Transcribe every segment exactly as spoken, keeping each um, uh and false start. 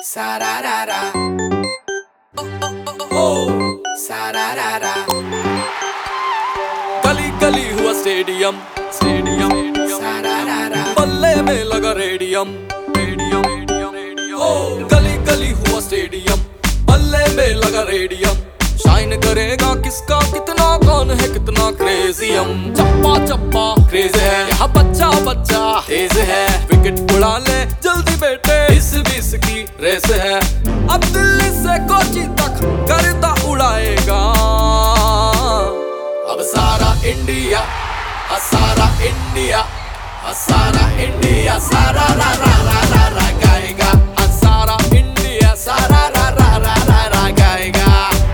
Sararara. Oh, sararara. गली गली हुआ स्टेडियम स्टेडियम Sararara. बल्ले में लगा रेडियम रेडियम रेडियम गली गली हुआ स्टेडियम बल्ले में लगा रेडियम शाइन करेगा किसका कितना कौन है कितना क्रेजी हम चप्पा चप्पा क्रेज है यहाँ बच्चा बच्चा तेज है विकेट उड़ा ले जल्दी बेटे इस बीस की रेस है अब दिल्ली से कोची तक गर्दा उड़ाएगा अब सारा इंडिया सारा इंडिया सारा इंडिया सारा रा रा रा रा रा गाएगा सारा इंडिया सारा रा रा रा रा रा गाएगा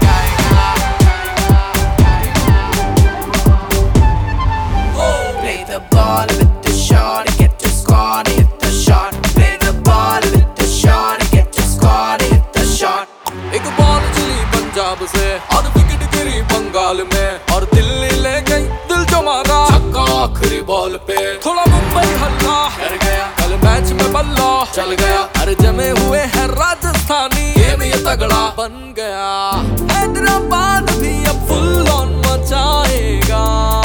Play the ball with the shot, get to score, hit the shot. Play the ball with the shot, get to score, hit the shot. एक बॉल चली पंजाब से और विकेट गिरी बंगाल में और दिल्ली ले गई दिल जो मारा छक्का आखिरी बॉल पे थोड़ा मुंबई हल्ला कर गया कल मैच में बल्ला चल गया अरे जमे हुए हैं राजस्थानी गेम ये तगड़ा बन गया हैदराबाद भी अब फुल ऑन मचाएगा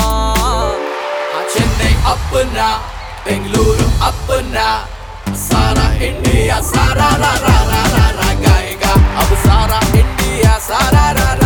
चेन्नई अपना बेंगलुरु अपना सारा इंडिया सारा रा रा रा रा रा गाएगा अब सारा इंडिया सारा रा रा